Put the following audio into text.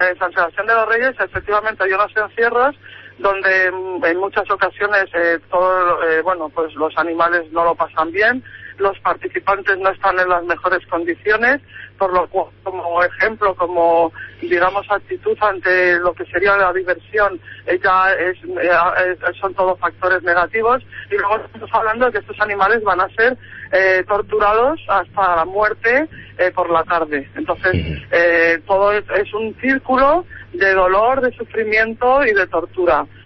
en San Sebastián de los Reyes efectivamente hay unos encierros donde en muchas ocasiones pues los animales no lo pasan bien, los participantes no están en las mejores condiciones, por lo cual, como ejemplo, como digamos actitud ante lo que sería la diversión, son todos factores negativos. Y luego estamos hablando de que estos animales van a ser torturados hasta la muerte por la tarde. Entonces, todo es un círculo de dolor, de sufrimiento y de tortura.